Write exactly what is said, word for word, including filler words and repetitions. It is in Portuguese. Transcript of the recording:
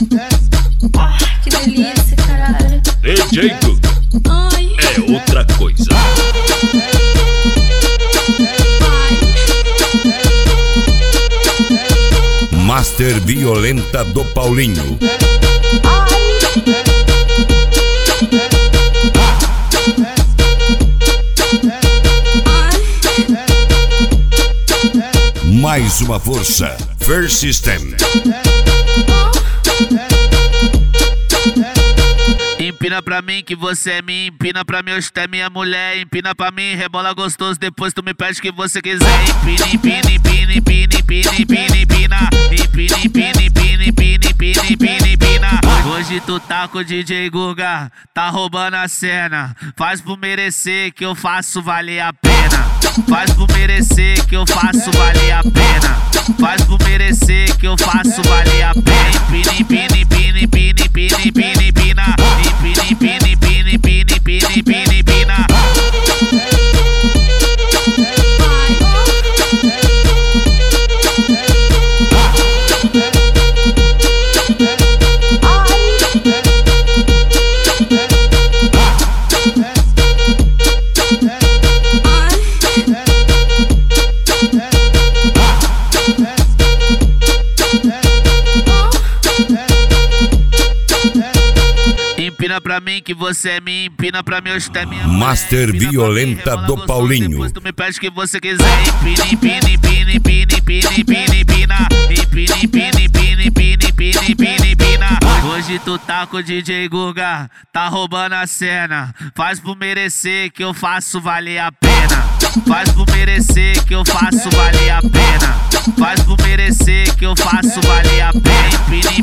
Ah, que delícia, caralho. D J Guga é outra coisa. Master Violenta do Paulinho. Mais uma força, First System. Empina pra mim que você é minha, empina pra mim, hoje tu é minha mulher. Empina pra mim, rebola gostoso, depois tu me pede o que você quiser. Empina, empina, empina, empina, empina, empina, empina. Empina, empina, empina, empina, empina, empina, empina. Hoje tu tá com o D J Guga, tá roubando a cena. Faz por merecer que eu faço valer a pena. Faz por merecer que eu faço valer a pena. Faz por merecer que eu faço valer a pena. Empina, empina, empina, empina, empina, empina, empina. Empina, empina, empina, empina, empina, empina, empina. Empina pra mim que você é minha, empina pra mim, hoje tu é minha mulher. Master Violenta do Paulinho. Depois tu me pede o que você quiser. Empina, empina, empina, empina, empina, empina, empina. Empina, empina, empina, empina, empina, empina, empina. Hoje tu tá com o D J Guga, tá roubando a cena. Faz por merecer que eu faço valer a pena. Faz por merecer que eu faço valer a pena. Faz por merecer que eu faço valer a pena. Empina,